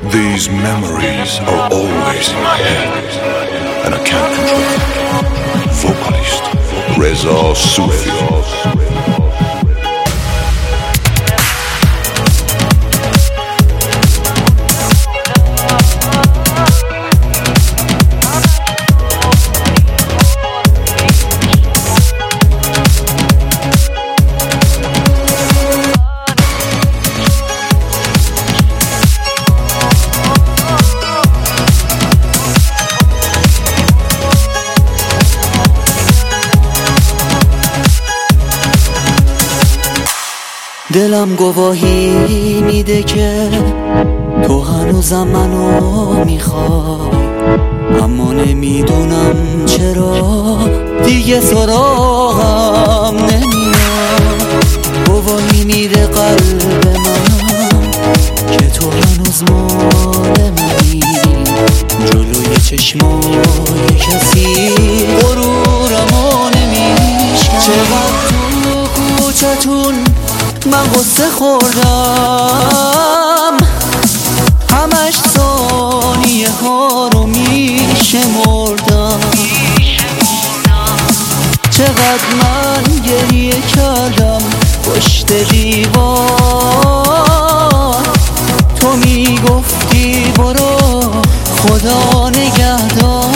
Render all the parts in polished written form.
These memories are always in my head, and I can't control them. Vocalist Reza Sufi. دلم گواهی میده که تو هنوزم منو میخوای، اما نمیدونم چرا دیگه سراغم نمیاد. گواهی میده قلب من که تو هنوز مال منی، جلوی چشمای کسی غرورمو نمیشکنی. چقدر تو کوچتون من غصه خوردم، همش ثانیه ها رو میشمردم. چقدر من گریه کردم پشت دیوار، تو میگفتی برو خدا نگهدار.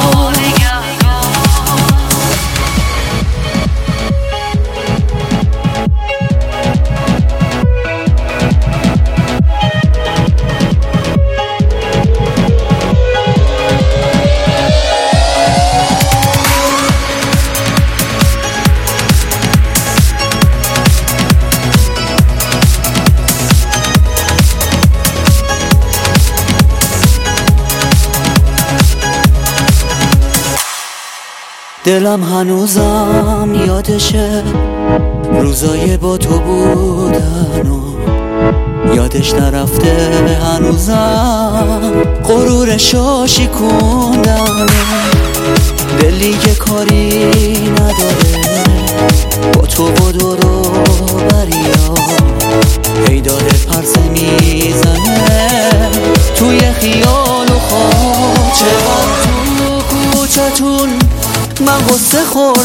دلم هنوزم یادشه روزای با تو بودن و یادش نرفته هنوزم غرورشو شکوندن. دلی که کاری نداره با تو و دورو بریا، هی داره پرسه میزنه توی خیال و خواب. چقدر تو کوچتون من غصه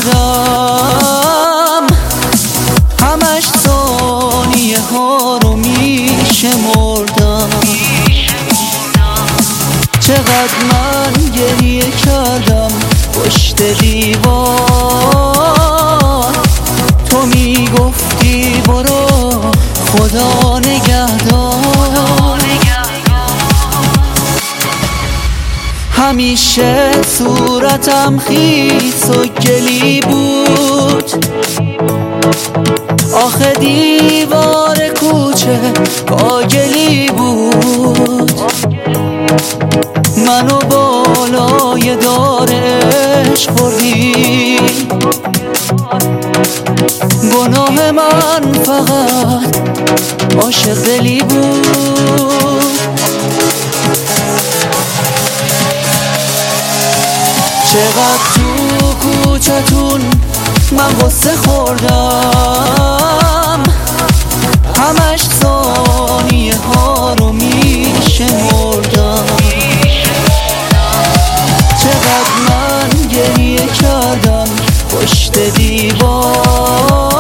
خوردم، همش ثانیه ها رو میشمردم. چقدر من گریه کردم پشت دیوار، تو میگفتی برو خدا نگهدار. همیشه صورتم خیس و گلی بود، آخه دیوار کوچه کاگلی بود. منو بالای دارش خوردی، گناه من فقط عاشق دلی بود. چقدر تو کوچتون من غصه خوردم، همش ثانیه ها رو میشمردم. چقدر من گریه کردم پشت دیوار،